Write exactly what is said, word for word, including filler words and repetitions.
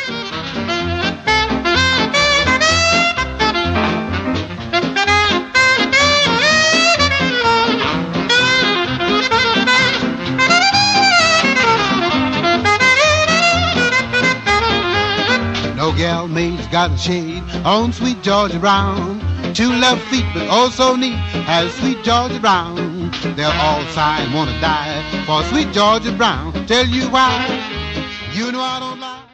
No gal maid's got a shade on sweet Georgia Brown. Two left feet but oh so neat has sweet Georgia Brown. They'll all sigh and wanna die for sweet Georgia Brown. Tell you why, you know I don't lie.